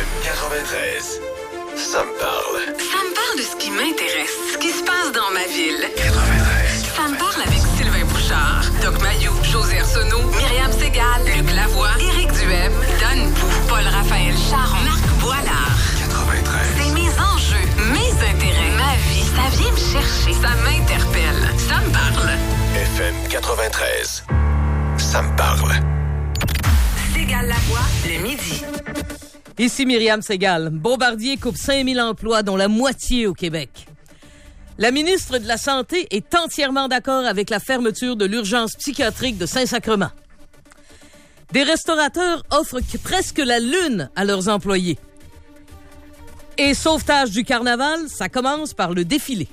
FM 93. Ça me parle. Ça me parle de ce qui m'intéresse, ce qui se passe dans ma ville. 93. Ça me parle avec Sylvain Bouchard, Doc Mayou, José Arsenault, Myriam Ségal, Luc Lavoie, Éric Duhem, Don Pou, Paul-Raphaël Charon, Marc Boilard. 93. C'est mes enjeux, mes intérêts, ma vie. Ça vient me chercher, ça m'interpelle. Ça me parle. FM 93. Ça me parle. Ségal Lavoie, le midi. Ici Myriam Ségal. Bombardier coupe 5000 emplois, dont la moitié au Québec. La ministre de la Santé est entièrement d'accord avec la fermeture de l'urgence psychiatrique de Saint-Sacrement. Des restaurateurs offrent presque la lune à leurs employés. Et sauvetage du carnaval, ça commence par le défilé.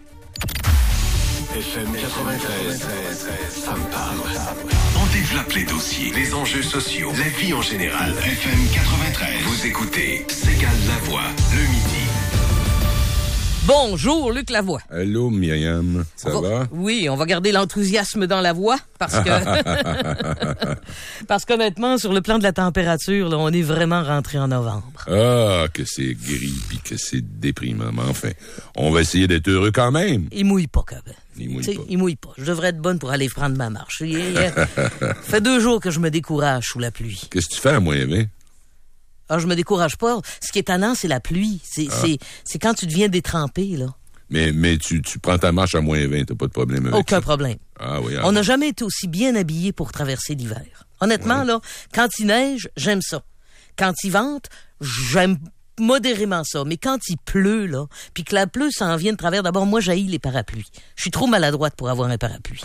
FM 93. Ça me parle. On développe les dossiers, les enjeux sociaux, la vie en général. FM 93. Vous écoutez Ségal Lavoie, le midi. Bonjour, Luc Lavoie. Allô, Myriam. Ça va? Oui, on va garder l'enthousiasme dans la voix parce que... parce qu'honnêtement, sur le plan de la température, là, on est vraiment rentré en novembre. Ah, que c'est gris pis que c'est déprimant. Mais enfin, on va essayer d'être heureux quand même. Il mouille pas, quand même. Il mouille pas. Je devrais être bonne pour aller prendre ma marche. Fait 2 jours que je me décourage sous la pluie. Qu'est-ce que tu fais à moins 20? Ah, je me décourage pas. Ce qui est tannant, c'est la pluie. C'est quand tu deviens détrempé, là. Mais tu prends ta marche à moins 20, t'as pas de problème avec Aucun ça? problème. Ah oui. On n'a jamais été aussi bien habillés pour traverser l'hiver. Honnêtement, là, quand il neige, j'aime ça. Quand il vente, j'aime modérément ça. Mais quand il pleut, là, puis que la pluie s'en vient de travers, d'abord, moi, j'haïs les parapluies. Je suis trop maladroite pour avoir un parapluie.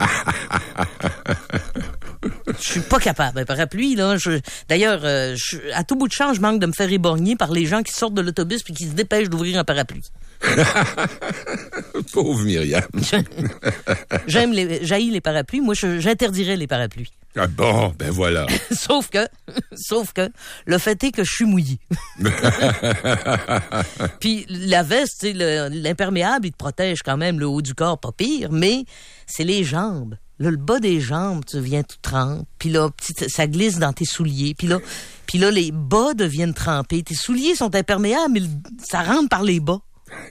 Je suis pas capable. Un parapluie, là. D'ailleurs, à tout bout de champ, je manque de me faire éborgner par les gens qui sortent de l'autobus puis qui se dépêchent d'ouvrir un parapluie. Pauvre Myriam. J'haïs les parapluies. Moi, j'interdirais les parapluies. Ah bon, ben voilà. Sauf que, le fait est que je suis mouillé. Puis la veste, l'imperméable, il te protège quand même le haut du corps, pas pire, mais c'est les jambes. Là, le bas des jambes, tu viens tout trempe. Puis là, ça glisse dans tes souliers. Puis là, les bas deviennent trempés. Tes souliers sont imperméables, mais ça rentre par les bas.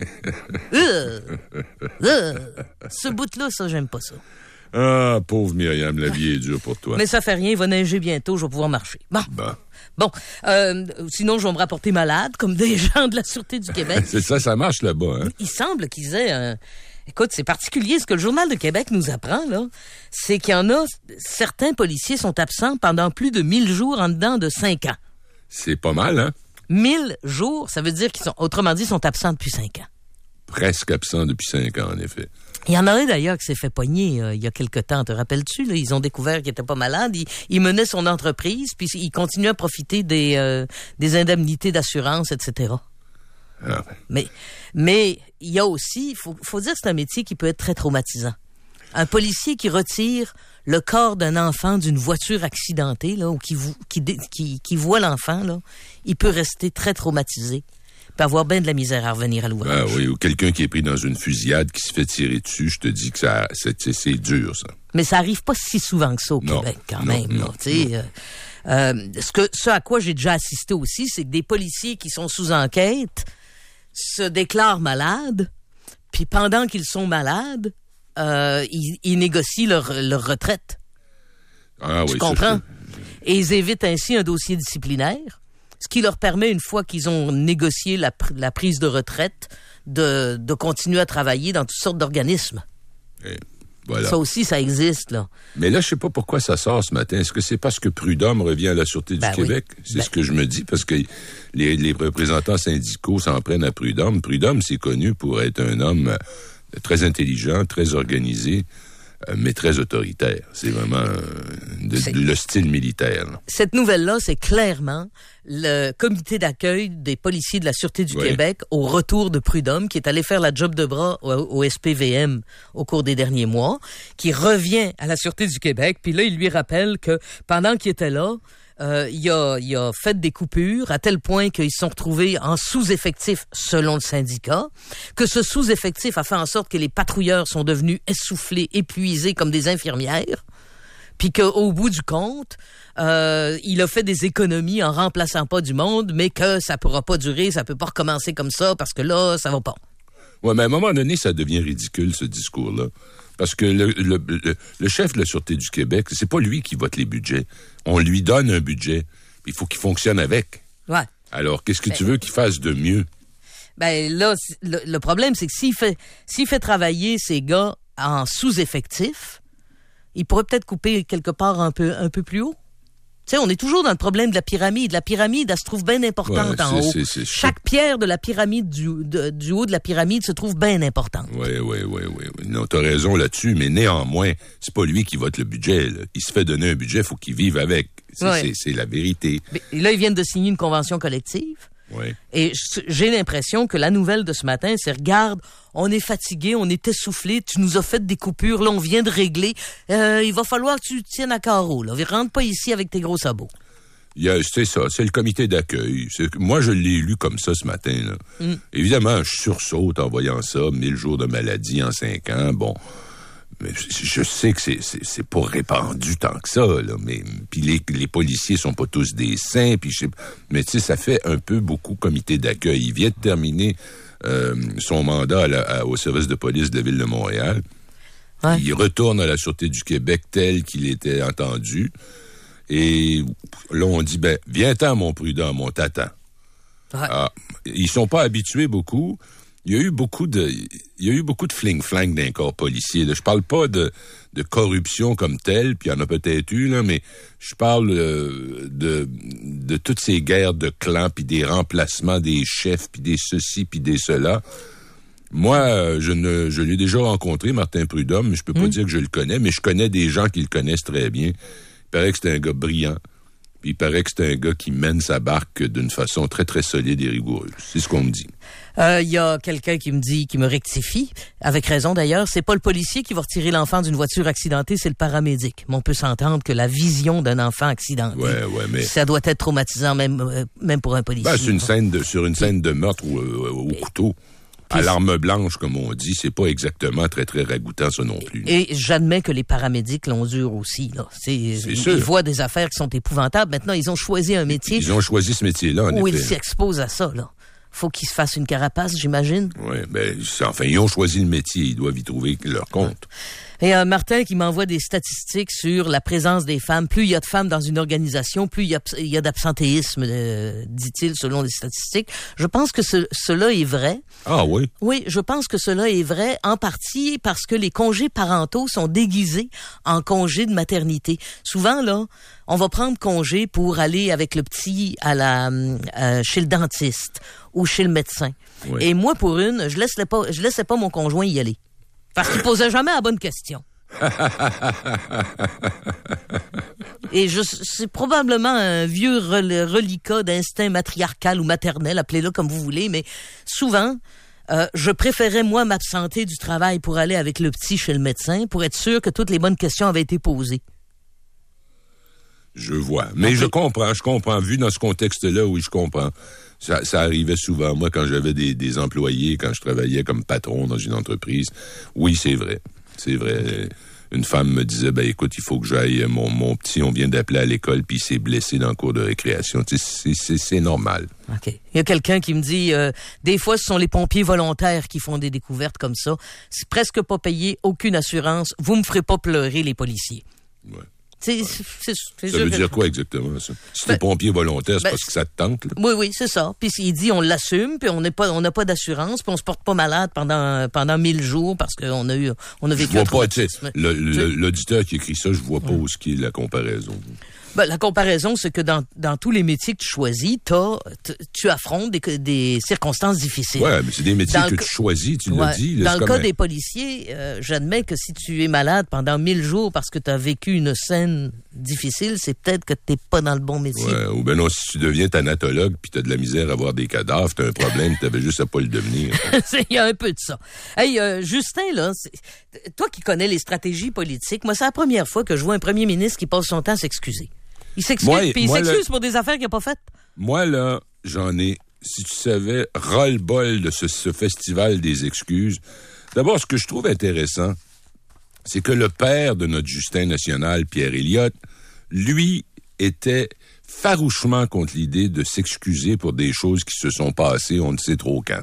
Ce bout-là, ça, j'aime pas ça. Ah, pauvre Myriam, la vie est dure pour toi. Mais ça fait rien, il va neiger bientôt, je vais pouvoir marcher. Bon, sinon, je vais me rapporter malade, comme des gens de la Sûreté du Québec. C'est ça marche là-bas, hein? Il semble qu'ils aient Écoute, c'est particulier. Ce que le Journal de Québec nous apprend, là, c'est qu'il y en a... Certains policiers sont absents pendant plus de 1000 jours en dedans de 5 ans. C'est pas mal, hein? 1000 jours, ça veut dire qu'ils sont... Autrement dit, ils sont absents depuis 5 ans. Presque absents depuis 5 ans, en effet. Il y en a un, d'ailleurs, qui s'est fait pogner il y a quelque temps. Te rappelles-tu? Là, ils ont découvert qu'il était pas malade. Il menait son entreprise, puis il continuait à profiter des indemnités d'assurance, etc. Ah. Mais il y a aussi, faut dire que c'est un métier qui peut être très traumatisant. Un policier qui retire le corps d'un enfant d'une voiture accidentée, là, ou qui voit l'enfant, là, il peut rester très traumatisé. Il peut avoir bien de la misère à revenir à l'ouvrage. Ah oui, ou quelqu'un qui est pris dans une fusillade qui se fait tirer dessus, je te dis que c'est dur, ça. Mais ça arrive pas si souvent que ça au Québec, quand même. Ce à quoi j'ai déjà assisté aussi, c'est que des policiers qui sont sous enquête se déclarent malades, puis pendant qu'ils sont malades, ils négocient leur retraite. Ah oui, tu comprends? Et ils évitent ainsi un dossier disciplinaire, ce qui leur permet, une fois qu'ils ont négocié la prise de retraite, de continuer à travailler dans toutes sortes d'organismes. Et voilà. Ça aussi, ça existe, là. Mais là, je sais pas pourquoi ça sort ce matin. Est-ce que c'est parce que Prud'homme revient à la Sûreté du Québec? Oui. C'est ce que je me dis, parce que les représentants syndicaux s'en prennent à Prud'homme. Prud'homme, c'est connu pour être un homme très intelligent, très organisé, mais très autoritaire. C'est vraiment le style militaire. Là. Cette nouvelle-là, c'est clairement le comité d'accueil des policiers de la Sûreté du Québec au retour de Prud'homme, qui est allé faire la job de bras au SPVM au cours des derniers mois, qui revient à la Sûreté du Québec. Puis là, il lui rappelle que pendant qu'il était là, il a fait des coupures à tel point qu'ils se sont retrouvés en sous-effectif selon le syndicat, que ce sous-effectif a fait en sorte que les patrouilleurs sont devenus essoufflés, épuisés comme des infirmières. puis qu'au bout du compte, il a fait des économies en remplaçant pas du monde, mais que ça pourra pas durer, ça peut pas recommencer comme ça, parce que là, ça va pas. Ouais, mais à un moment donné, ça devient ridicule, ce discours-là. Parce que le chef de la Sûreté du Québec, c'est pas lui qui vote les budgets. On lui donne un budget, il faut qu'il fonctionne avec. Ouais. Alors, qu'est-ce que tu veux qu'il fasse de mieux? Ben là, le problème, c'est que s'il fait travailler ces gars en sous-effectif, il pourrait peut-être couper quelque part un peu plus haut. Tu sais, on est toujours dans le problème de la pyramide. La pyramide, elle se trouve bien importante en haut. Chaque pierre de la pyramide, du haut de la pyramide, se trouve bien importante. Oui. Non, t'as raison là-dessus, mais néanmoins, c'est pas lui qui vote le budget, là. Il se fait donner un budget, faut qu'il vive avec. C'est la vérité. Mais là, ils viennent de signer une convention collective. Oui. Et j'ai l'impression que la nouvelle de ce matin, c'est regarde, on est fatigué, on est essoufflé, tu nous as fait des coupures, là on vient de régler, il va falloir que tu tiennes à carreau, là. Rentre pas ici avec tes gros sabots. C'est ça, c'est le comité d'accueil. Moi, je l'ai lu comme ça ce matin, là. Évidemment, je sursaute en voyant ça, 1000 jours de maladie en 5 ans, bon. Mais je sais que c'est pas répandu tant que ça, là, mais puis les policiers sont pas tous des saints, puis mais tu sais, ça fait un peu beaucoup comité d'accueil. Il vient de terminer son mandat au service de police de la Ville de Montréal. Ouais. Il retourne à la Sûreté du Québec tel qu'il était entendu. Et là, on dit, viens-t'en, mon prud'homme, on t'attend. Ouais. Ils sont pas habitués beaucoup. Il y a eu beaucoup de fling-flang d'un corps policier. Là. Je parle pas de corruption comme telle, puis il y en a peut-être eu, là, mais je parle de toutes ces guerres de clans, puis des remplacements des chefs, puis des ceci, puis des cela. Moi, je l'ai déjà rencontré, Martin Prud'homme, mais je peux pas dire que je le connais, mais je connais des gens qui le connaissent très bien. Il paraît que c'est un gars brillant. Puis il paraît que c'est un gars qui mène sa barque d'une façon très, très solide et rigoureuse. C'est ce qu'on me dit. Il y a quelqu'un qui me rectifie, avec raison d'ailleurs, c'est pas le policier qui va retirer l'enfant d'une voiture accidentée, c'est le paramédic. Mais on peut s'entendre que la vision d'un enfant accidenté, mais ça doit être traumatisant même pour un policier. C'est sur une scène de meurtre au couteau. À l'arme blanche, comme on dit, c'est pas exactement très, très ragoûtant, ça non plus. Et j'admets que les paramédics l'ont dur aussi, là. Ils voient des affaires qui sont épouvantables. Maintenant, ils ont choisi un métier. Ils ont choisi ce métier-là, en effet. Où ils s'exposent à ça, là. Faut qu'ils se fassent une carapace, j'imagine. Oui, ils ont choisi le métier. Ils doivent y trouver leur compte. Et Martin qui m'envoie des statistiques sur la présence des femmes. Plus il y a de femmes dans une organisation, plus il y a d'absentéisme, dit-il, selon les statistiques. Je pense que cela est vrai. Ah oui? Oui, je pense que cela est vrai, en partie parce que les congés parentaux sont déguisés en congés de maternité. Souvent, là, on va prendre congé pour aller avec le petit chez le dentiste ou chez le médecin. Oui. Et moi, pour je laissais pas mon conjoint y aller. Parce qu'il posait jamais la bonne question. Et c'est probablement un vieux reliquat d'instinct matriarcal ou maternel, appelez-le comme vous voulez, mais souvent, je préférais, moi, m'absenter du travail pour aller avec le petit chez le médecin pour être sûr que toutes les bonnes questions avaient été posées. Je vois. Mais je comprends. Vu dans ce contexte-là, oui, je comprends. Ça arrivait souvent. Moi, quand j'avais des employés, quand je travaillais comme patron dans une entreprise, oui, c'est vrai. C'est vrai. Une femme me disait, écoute, il faut que j'aille, mon petit, on vient d'appeler à l'école, puis il s'est blessé dans le cours de récréation. C'est normal. OK. Il y a quelqu'un qui me dit, des fois, ce sont les pompiers volontaires qui font des découvertes comme ça. C'est presque pas payé, aucune assurance. Vous me ferez pas pleurer, les policiers. Ouais. Ça veut dire quoi exactement, ça? Si t'es pompier volontaire, c'est parce que ça te tente, là? Oui, c'est ça. Puis il dit, on l'assume, puis on n'a pas d'assurance, puis on se porte pas malade pendant 1000 jours parce qu'on a vécu un traumatisme. L'auditeur qui écrit ça, je vois pas où est la comparaison. La comparaison, c'est que dans tous les métiers que tu choisis, tu affrontes des circonstances difficiles. Ouais, mais c'est des métiers que tu choisis, tu l'as dit. Dans le cas des policiers, j'admets que si tu es malade pendant 1000 jours parce que tu as vécu une scène difficile, c'est peut-être que t'es pas dans le bon métier. Ouais, ou non, si tu deviens thanatologue puis t'as de la misère à voir des cadavres, t'as un problème, t'avais juste à pas le devenir. Il y a un peu de ça. Hey, Justin, là, toi qui connais les stratégies politiques, moi, c'est la première fois que je vois un premier ministre qui passe son temps à s'excuser. Il s'excuse, puis il s'excuse pour des affaires qu'il n'a pas faites. Moi, là, j'en ai, si tu savais, ras-le-bol de ce festival des excuses. D'abord, ce que je trouve intéressant, c'est que le père de notre Justin national, Pierre Elliott, lui, était farouchement contre l'idée de s'excuser pour des choses qui se sont passées on ne sait trop quand.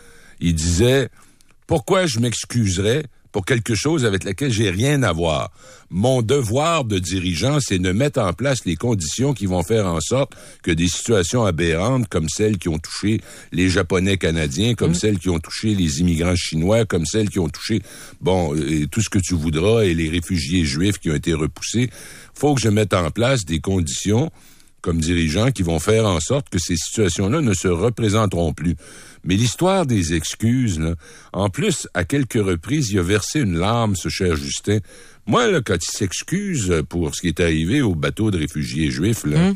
Il disait, pourquoi je m'excuserais pour quelque chose avec laquelle j'ai rien à voir? Mon devoir de dirigeant, c'est de mettre en place les conditions qui vont faire en sorte que des situations aberrantes comme celles qui ont touché les Japonais canadiens, comme celles qui ont touché les immigrants chinois, comme celles qui ont touché, tout ce que tu voudras, et les réfugiés juifs qui ont été repoussés, faut que je mette en place des conditions comme dirigeant qui vont faire en sorte que ces situations-là ne se représenteront plus. Mais l'histoire des excuses, là, en plus, à quelques reprises, il a versé une larme, ce cher Justin. Moi, là, quand il s'excuse pour ce qui est arrivé au bateau de réfugiés juifs, là,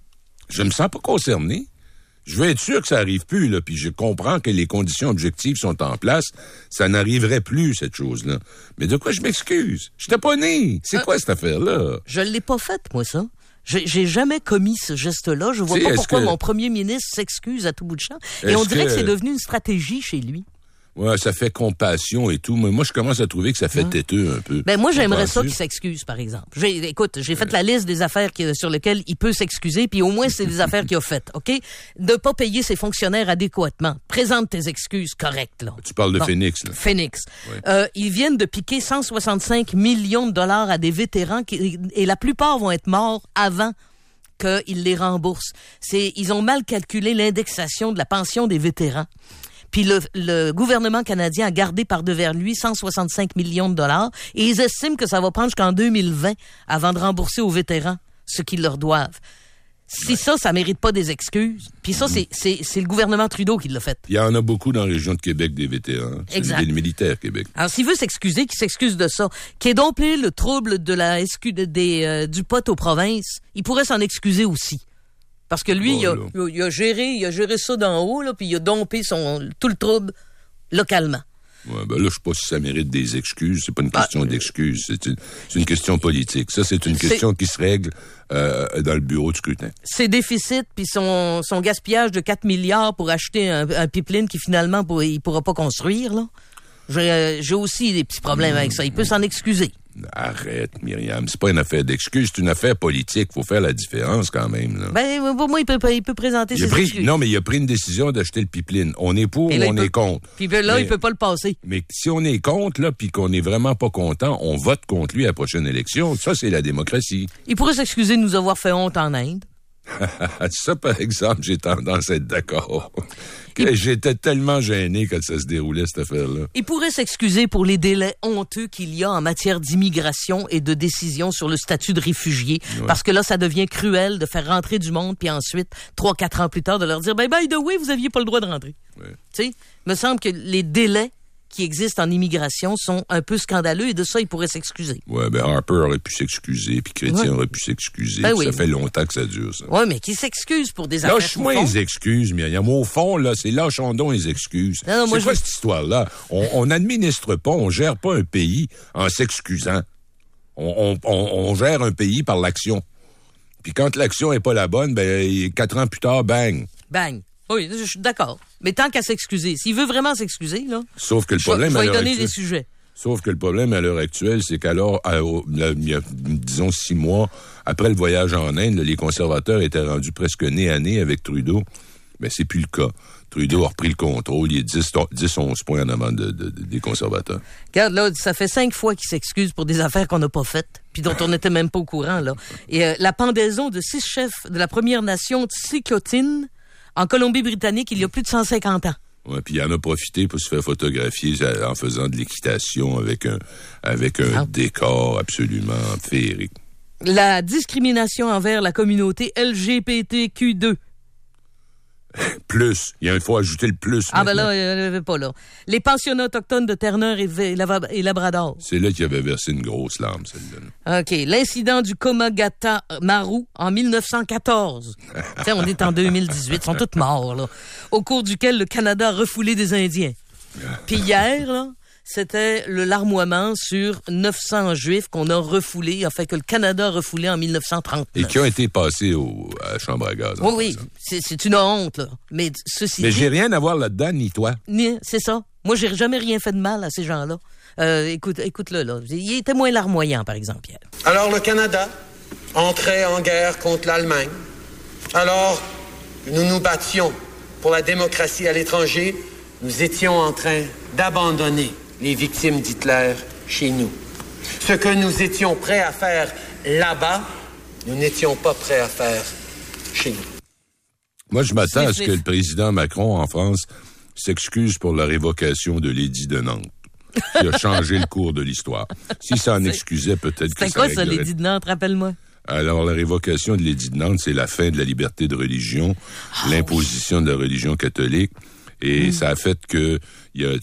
je me sens pas concerné. Je veux être sûr que ça arrive plus, là, puis je comprends que les conditions objectives sont en place. Ça n'arriverait plus, cette chose-là. Mais de quoi je m'excuse? J'étais pas né. C'est quoi cette affaire-là? Je l'ai pas faite, moi, ça. J'ai jamais commis ce geste-là. Je vois pas pourquoi mon premier ministre s'excuse à tout bout de champ. Et on dirait que c'est devenu une stratégie chez lui. Ouais, ça fait compassion et tout, mais moi, je commence à trouver que ça fait têteux un peu. Ben, moi, j'aimerais ça qu'il s'excuse, par exemple. Écoute, j'ai fait la liste des affaires sur lesquelles il peut s'excuser, puis au moins, c'est des affaires qu'il a faites, OK? De pas payer ses fonctionnaires adéquatement. Présente tes excuses correctes, là. Tu parles de Phoenix, là. Phoenix. Ouais. Ils viennent de piquer 165 millions de dollars à des vétérans et la plupart vont être morts avant qu'ils les remboursent. Ils ont mal calculé l'indexation de la pension des vétérans. Puis le gouvernement canadien a gardé par-devers lui 165 millions de dollars et ils estiment que ça va prendre jusqu'en 2020 avant de rembourser aux vétérans ce qu'ils leur doivent. Si ça mérite pas des excuses. Puis ça, c'est le gouvernement Trudeau qui l'a fait. Il y en a beaucoup dans la région de Québec des vétérans. Exact. C'est le militaire Québec. Alors, s'il veut s'excuser, qu'il s'excuse de ça. Qu'il ait dompté le trouble de du pot aux provinces, il pourrait s'en excuser aussi. Parce que lui, il a géré ça d'en haut, là, puis il a dompé tout le trouble localement. Ouais, ben là, je sais pas si ça mérite des excuses. C'est pas une question d'excuses. C'est une question politique. Ça, c'est une question qui se règle dans le bureau de scrutin. Ses déficits, puis son gaspillage de 4 milliards pour acheter un pipeline qui, finalement, il pourra pas construire, là. J'ai aussi des petits problèmes avec ça. Il peut s'en excuser. Arrête, Myriam. C'est pas une affaire d'excuses, c'est une affaire politique. Faut faire la différence quand même, là. Ben, pour moi, il peut présenter ses excuses. Non, mais il a pris une décision d'acheter le pipeline. On est pour ou on est contre. Puis là, il peut pas le passer. Mais si on est contre, là, puis qu'on est vraiment pas content, on vote contre lui à la prochaine élection. Ça, c'est la démocratie. Il pourrait s'excuser de nous avoir fait honte en Inde. Ça, par exemple, j'ai tendance à être d'accord. J'étais tellement gêné quand ça se déroulait, cette affaire-là. Il pourrait s'excuser pour les délais honteux qu'il y a en matière d'immigration et de décision sur le statut de réfugié. Ouais. Parce que là, ça devient cruel de faire rentrer du monde, puis ensuite, 3-4 ans plus tard, de leur dire, by the way, vous aviez pas le droit de rentrer. Ouais. Tu sais, me semble que les délais qui existent en immigration sont un peu scandaleux et de ça, il pourrait s'excuser. Ouais, ben Harper aurait pu s'excuser, puis Chrétien aurait pu s'excuser. Ben ça fait longtemps que ça dure, ça. Ouais, mais qui s'excuse pour des affaires. Lâche-moi les excuses, Myriam. Au fond, là, c'est lâchons donc les excuses. Non, c'est quoi cette histoire-là? On n'administre pas, on gère pas un pays en s'excusant. On gère un pays par l'action. Puis quand l'action est pas la bonne, ben 4 ans plus tard, bang. Bang. Oui, je suis d'accord. Mais tant qu'à s'excuser. S'il veut vraiment s'excuser, là. Sauf que le problème, je vais lui donner des sujets. Sauf que le problème à l'heure actuelle, c'est qu'alors, il y a, disons, 6 mois, après le voyage en Inde, les conservateurs étaient rendus presque nez à nez avec Trudeau. Mais c'est plus le cas. Trudeau a repris le contrôle. Il est 10-11 points en avant des conservateurs. Regarde, là, ça fait 5 fois qu'il s'excuse pour des affaires qu'on n'a pas faites, puis dont on n'était même pas au courant, là. Et la pendaison de 6 chefs de la Première Nation Tsikotine, en Colombie-Britannique, il y a plus de 150 ans. Ouais, puis il en a profité pour se faire photographier en faisant de l'équitation avec un décor absolument féerique. La discrimination envers la communauté LGBTQ2. Plus. Il faut ajouter le plus. Ah, maintenant. Ben là, il n'y avait pas là. Les pensionnats autochtones de Terre-Neuve et Labrador. C'est là qu'il avait versé une grosse larme, celle-là. OK. L'incident du Komagata Maru en 1914. T'sais, on est en 2018. Ils sont tous morts, là. Au cours duquel le Canada a refoulé des Indiens. Puis hier, là, c'était le larmoiement sur 900 Juifs qu'on a refoulés, enfin que le Canada a refoulé en 1939. Et qui ont été passés à la chambre à gaz. Oui, c'est une honte, là. Mais ceci Mais j'ai rien à voir là-dedans, ni toi. C'est ça. Moi, j'ai jamais rien fait de mal à ces gens-là. Écoute-le, là. Il était moins larmoyant, par exemple, Pierre. Alors, le Canada entrait en guerre contre l'Allemagne. Alors, nous nous battions pour la démocratie à l'étranger. Nous étions en train d'abandonner les victimes d'Hitler chez nous. Ce que nous étions prêts à faire là-bas, nous n'étions pas prêts à faire chez nous. Moi, je m'attends à ce que le président Macron, en France, s'excuse pour la révocation de l'édit de Nantes, qui a changé le cours de l'histoire. S'il s'en excusait, peut-être que ça réglerait. C'était quoi, ça, l'édit de Nantes, rappelle-moi? Alors, la révocation de l'édit de Nantes, c'est la fin de la liberté de religion, l'imposition de la religion catholique, et ça a fait que il y a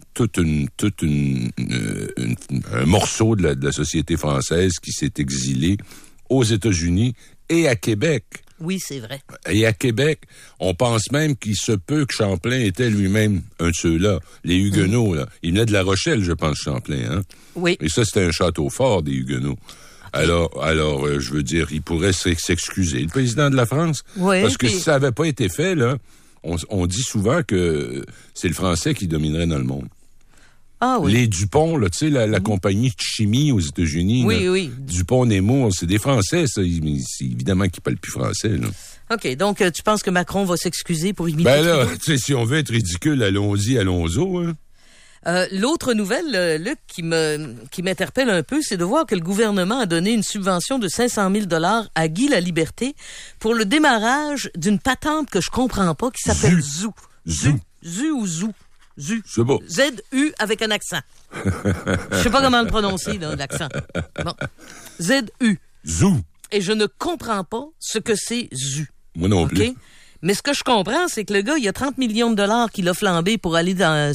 un morceau de la société française qui s'est exilé aux États-Unis et à Québec. Oui, c'est vrai. Et à Québec, on pense même qu'il se peut que Champlain était lui-même un de ceux-là. Les Huguenots, là. Il venait de La Rochelle, je pense, Champlain, hein? Oui. Et ça, c'était un château fort des Huguenots. Alors, je veux dire, il pourrait s'excuser. Le président de la France, oui, parce que si ça n'avait pas été fait, là, on dit souvent que c'est le français qui dominerait dans le monde. Ah oui. Les Dupont, là, tu sais, la compagnie de chimie aux États-Unis. Oui, là, oui. Dupont-Nemours, c'est des Français, ça. C'est évidemment qu'ils parlent plus français, là. OK, donc tu penses que Macron va s'excuser pour imiter? Ben là, tu sais, si on veut être ridicule, allons-y, hein. L'autre nouvelle, Luc, qui m'interpelle un peu, c'est de voir que le gouvernement a donné une subvention de 500 000 $ à Guy Laliberté pour le démarrage d'une patente que je comprends pas, qui s'appelle Zoo. Zoo ou Zoo? Zoo. C'est beau. Z-U avec un accent. Je sais pas comment le prononcer, là, l'accent. Bon. Z-U. Zoo. Et je ne comprends pas ce que c'est Zoo. Moi non plus. Mais ce que je comprends, c'est que le gars, il y a 30 millions de $ qu'il a flambé pour aller dans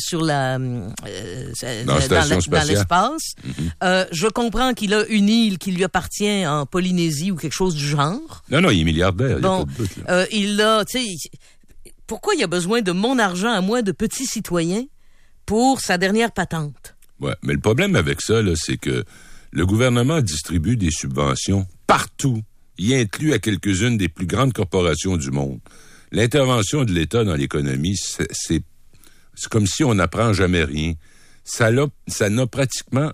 l'espace. Mm-hmm. Je comprends qu'il a une île qui lui appartient en Polynésie ou quelque chose du genre. Non, il est milliardaire. Bon, il y a pas de doute, là. il a, tu sais, pourquoi il a besoin de mon argent à moi, de petit citoyen, pour sa dernière patente? Ouais, mais le problème avec ça, là, c'est que le gouvernement distribue des subventions partout, y inclut à quelques-unes des plus grandes corporations du monde. L'intervention de l'État dans l'économie, c'est comme si on n'apprend jamais rien. Ça n'a pratiquement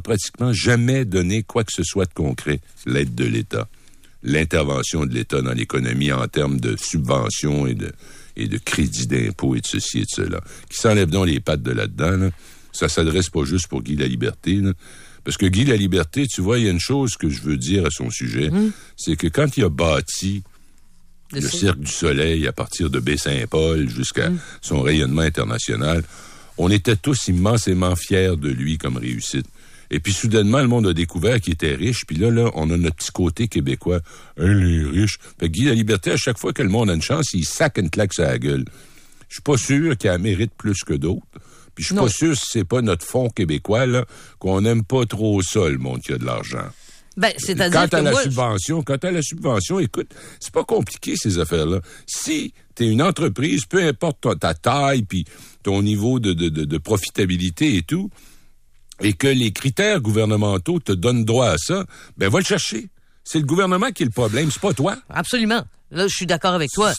jamais donné quoi que ce soit de concret, l'aide de l'État. L'intervention de l'État dans l'économie en termes de subventions et de crédits d'impôt et de ceci et de cela. Qui s'enlève donc les pattes de là-dedans, là. Ça s'adresse pas juste pour Guy Laliberté, là. Parce que Guy Laliberté, tu vois, il y a une chose que je veux dire à son sujet, c'est que quand il a bâti le Cirque du Soleil à partir de Baie-Saint-Paul jusqu'à son rayonnement international, on était tous immensément fiers de lui comme réussite. Et puis soudainement, le monde a découvert qu'il était riche, puis là, on a notre petit côté québécois. Les riches. Fait que Guy Laliberté, à chaque fois que le monde a une chance, il sac une claque sur la gueule. Je suis pas sûr qu'il en mérite plus que d'autres. Puis je suis pas sûr si c'est pas notre fonds québécois, là, qu'on n'aime pas trop ça, le monde qui a de l'argent. Ben, c'est-à-dire Quant à la subvention, écoute, c'est pas compliqué, ces affaires-là. Si t'es une entreprise, peu importe ta taille puis ton niveau de profitabilité et tout, et que les critères gouvernementaux te donnent droit à ça, ben va le chercher. C'est le gouvernement qui est le problème, c'est pas toi. Absolument. Là, je suis d'accord avec toi.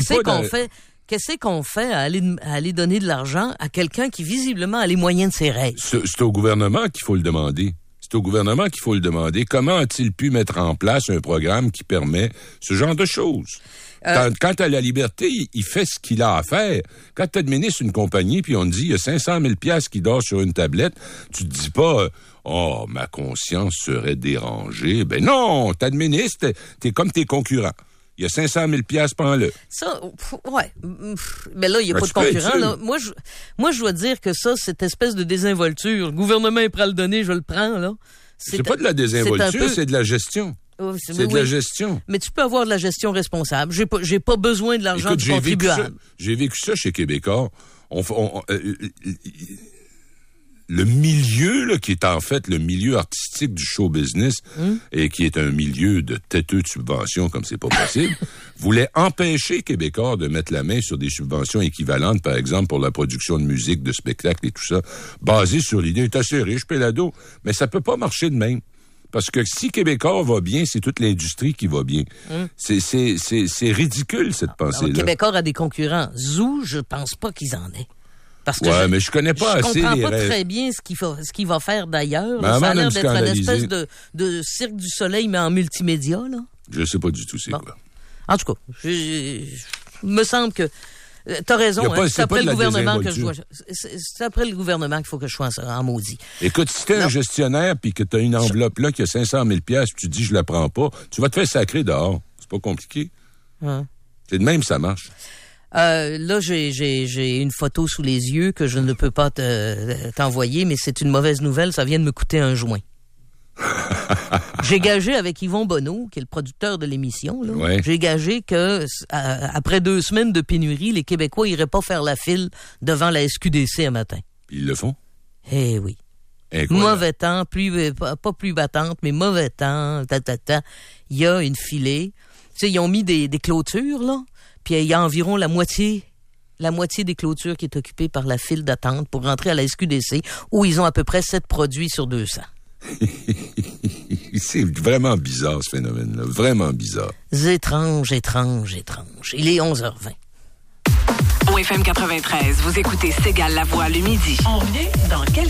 Qu'est-ce qu'on fait à aller donner de l'argent à quelqu'un qui visiblement a les moyens de ses rêves? C'est au gouvernement qu'il faut le demander. C'est au gouvernement qu'il faut le demander. Comment a-t-il pu mettre en place un programme qui permet ce genre de choses? Quant à la liberté, il fait ce qu'il a à faire. Quand tu administres une compagnie, puis on te dit, il y a 500 000 $ qui dort sur une tablette, tu te dis pas, oh, ma conscience serait dérangée. Ben non, t'administres, t'es comme tes concurrents. Il y a 500 000 $ prends-le. Ça, ouais. Mais là, il n'y a pas de concurrent. Là. Moi, je dois dire que ça, cette espèce de désinvolture, le gouvernement est prêt à le donner, je le prends, là. C'est pas de la désinvolture, c'est de la gestion. C'est de la gestion. Mais tu peux avoir de la gestion responsable. J'ai pas besoin de l'argent du contribuable. J'ai vécu ça chez Québécois. Le milieu, là, qui est en fait le milieu artistique du show business, et qui est un milieu de têteux de subventions comme c'est pas possible, voulait empêcher Québécois de mettre la main sur des subventions équivalentes, par exemple, pour la production de musique, de spectacles et tout ça, basées sur l'idée, t'es assez riche, Pélado. Mais ça peut pas marcher de même. Parce que si Québécois va bien, c'est toute l'industrie qui va bien. C'est ridicule, cette pensée-là. Québécois a des concurrents. Zoo, je pense pas qu'ils en aient. Parce que mais je connais pas assez je comprends les pas rêves. très bien ce qu'il va faire d'ailleurs. Ben, Ça a l'air nous d'être une scandaliser. espèce de Cirque du Soleil, mais en multimédia, là. Je sais pas du tout c'est Bon. quoi. En tout cas, me semble que t'as raison, hein, c'est après le gouvernement que je dois. C'est après le gouvernement qu'il faut que je sois en maudit. Écoute, si t'es un gestionnaire puis que t'as une enveloppe là qui a 500 000 $, puis tu dis je la prends pas, tu vas te faire sacrer dehors. C'est pas compliqué. Hein? C'est de même ça marche. Là, j'ai une photo sous les yeux que je ne peux pas t'envoyer, mais c'est une mauvaise nouvelle. Ça vient de me coûter un joint. J'ai gagé avec Yvon Bonneau, qui est le producteur de l'émission. Là. Ouais. J'ai gagé que après 2 semaines de pénurie, les Québécois iraient pas faire la file devant la SQDC un matin. Puis ils le font. Eh oui. Incroyable. Mauvais temps, pas pluie battante, mais mauvais temps. Il y a une filée. Tu sais, ils ont mis des clôtures, là. Puis il y a environ la moitié des clôtures qui est occupée par la file d'attente pour rentrer à la SQDC, où ils ont à peu près 7 produits sur 200. C'est vraiment bizarre, ce phénomène-là. Vraiment bizarre. Étrange. Il est 11h20. Au FM 93, vous écoutez Cégale la voix le midi. On revient dans quelques